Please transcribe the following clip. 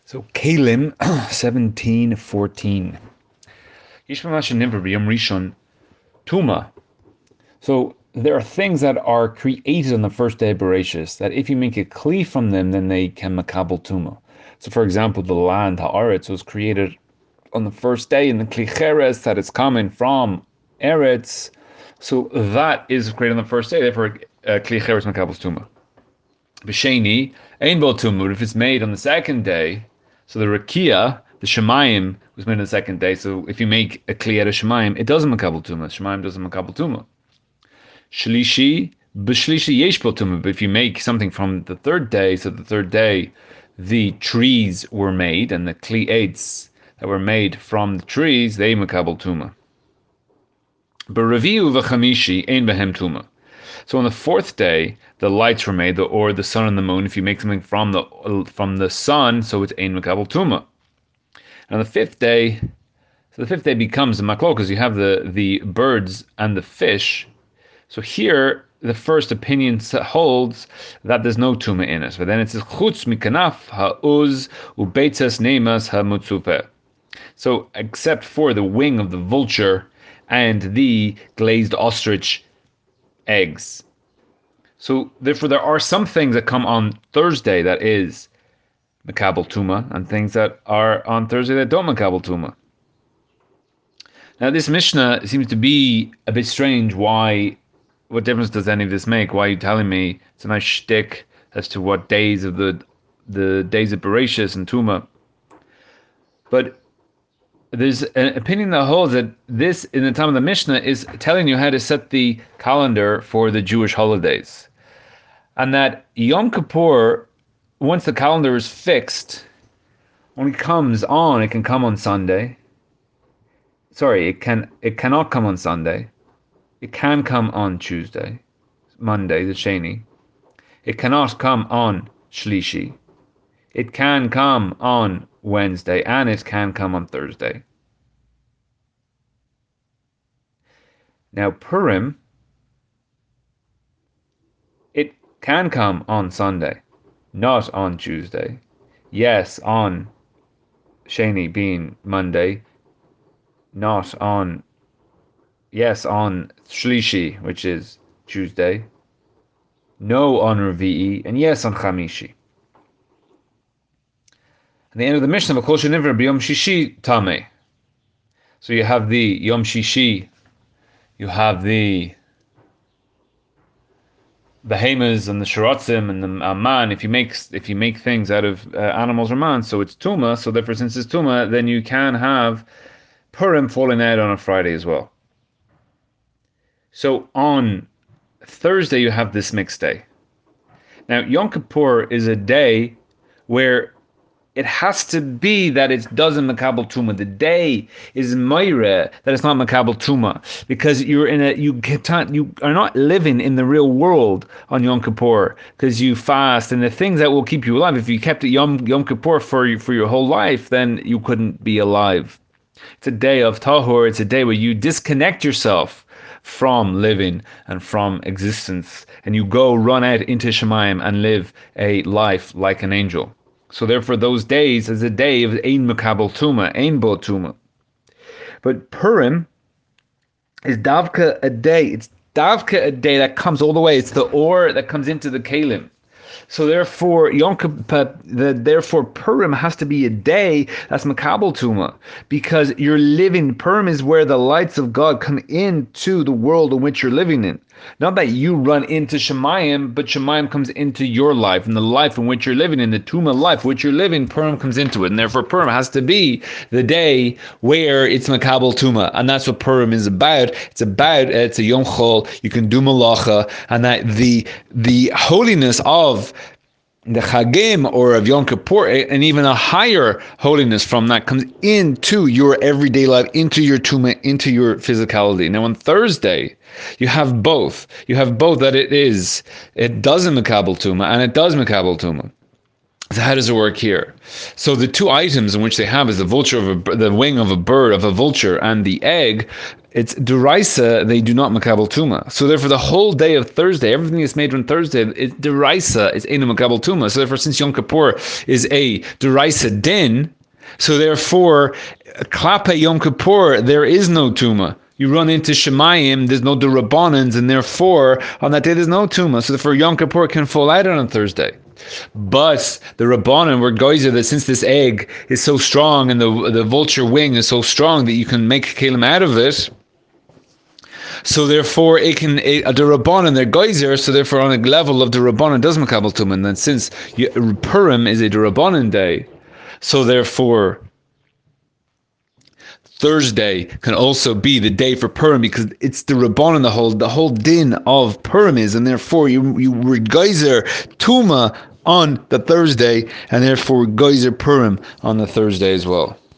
So Kalim 17:14. Yishmamash Nimber B'Yom Rishon Tuma. So there are things that are created on the first day of Bereshis that if you make a kli from them, then they can makabel tuma. So for example, the land Haaretz was created on the first day in the kli cheres that is coming from Eretz. So that is created on the first day. Therefore, kli cheres makabel tuma. B'sheni ein bol tuma. If it's made on the second day, so the rakia, the shemayim, was made on the second day. So if you make a kli out of shemayim, it doesn't makabel tuma. Shemayim doesn't makabel tuma. Shlishi, b'shlishi yesh bol tuma. But if you make something from the third day, so the third day, the trees were made, and the kli eitz that were made from the trees, they makabel tuma. B'reviu v'chamishi ein behem tuma. So on the fourth day, the lights were made, or the sun and the moon. If you make something from the sun, so it's ein makabel tuma. And on the fifth day, so the fifth day becomes a maklok, because you have the birds and the fish. So here, the first opinion holds that there's no tuma in it. But then it says chutz mikanaf ha'uz ubeitzas neimas ha'mutzupeh. So except for the wing of the vulture and the glazed ostrich eggs. So therefore there are some things that come on Thursday that is makabel tuma, and things that are on Thursday that don't makabel tuma. Now this Mishnah seems to be a bit strange. What difference does any of this make? Why are you telling me it's a nice shtick as to what days of the days of Bereshis and Tuma? But there's an opinion that holds that this, in the time of the Mishnah, is telling you how to set the calendar for the Jewish holidays. And that Yom Kippur, once the calendar is fixed, when it comes on, it can come on Sunday. Sorry, it cannot come on Sunday. It can come on Tuesday, Monday, the Sheni. It cannot come on Shlishi. It can come on Wednesday, and it can come on Thursday. Now Purim, it can come on Sunday, not on Tuesday. Yes, on Sheni being Monday, not on, yes, on Shlishi, which is Tuesday, no on Revi'i, and yes on Chamishi. At the end of the Mishnah, V'kol shenivra b'yom shishi tameh. So you have the Yom Shishi, you have the behemoths and the shiratzim and the aman. If you make things out of animals or man, so it's tuma. So therefore, since it's tuma, then you can have Purim falling out on a Friday as well. So on Thursday you have this mixed day. Now Yom Kippur is a day where it has to be that it doesn't makabel tuma. The day is meire that it's not makabel tuma, because you are not living in the real world on Yom Kippur, because you fast, and the things that will keep you alive. If you kept it Yom Kippur for your whole life, then you couldn't be alive. It's a day of tahor. It's a day where you disconnect yourself from living and from existence, and you go run out into Shemayim and live a life like an angel. So therefore, those days is a day of ein makabel tuma, ein bo tuma. But Purim is davka a day. It's davka a day that comes all the way. It's the or that comes into the kalim. So therefore, therefore Purim has to be a day that's makabel tuma, because you're living. Purim is where the lights of God come into the world in which you're living in. Not that you run into Shemayim, but Shemayim comes into your life, and the life in which you're living in, the Tuma life which you're living, Purim comes into it. And therefore Purim has to be the day where it's makabel tuma. And that's what Purim is about. It's a Yom Chol, you can do malacha, and that the holiness of the Chagim or of Yom Kippur, and even a higher holiness from that, comes into your everyday life, into your tuma, into your physicality. Now on Thursday, you have both. You have both, that it doesn't makabel tuma and it does makabel tuma. So how does it work here? So the two items in which they have is the wing of a bird, of a vulture, and the egg. It's deraisa. They do not makabel tuma. So therefore, the whole day of Thursday, everything that's made on Thursday, it's deraisa. Is ena makabel tuma. So therefore, since Yom Kippur is a deraisa din, so therefore, klape Yom Kippur there is no tuma. You run into Shemayim, there's no derabbanans, and therefore on that day there's no tuma. So therefore, Yom Kippur can fall out on Thursday. But the Rabbanan were geyser that since this egg is so strong and the vulture wing is so strong that you can make kelim out of it, so therefore the Rabbanan they're geyser, so therefore on a level of the Rabbanan does makabel tumah. And then since Purim is a Rabbanan day, so therefore Thursday can also be the day for Purim because it's the Rabbanan, the whole din of Purim is, and therefore you geyser Tuma on the Thursday, and therefore geyser Purim on the Thursday as well.